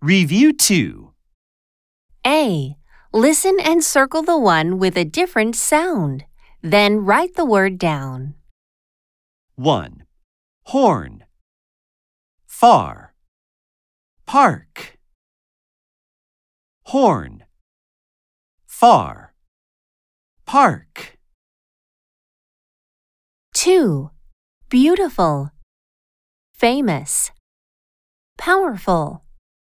Review 2. A. Listen and circle the one with a different sound. Then write the word down. 1. Horn. Far. Park. Horn. Far. Park. 2. Beautiful. Famous. Powerful.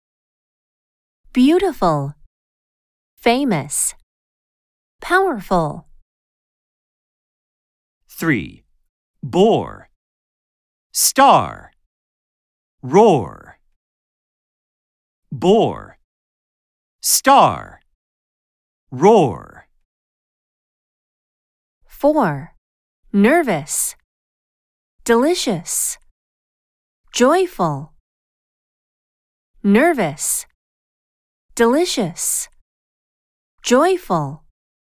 Beautiful. Famous. Powerful. 3. Bore. Star. Roar. Bore. Star. Roar. 4. Nervous. Delicious. Joyful. Nervous. Delicious. Joyful.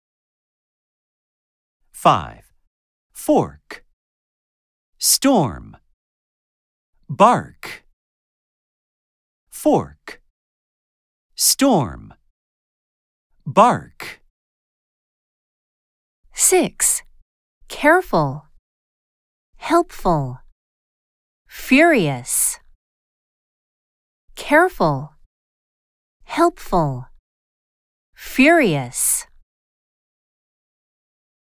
5. Fork. Storm. Bark. Fork. Storm. Bark. 6. Careful. Helpful. Furious. Careful. Helpful. Furious.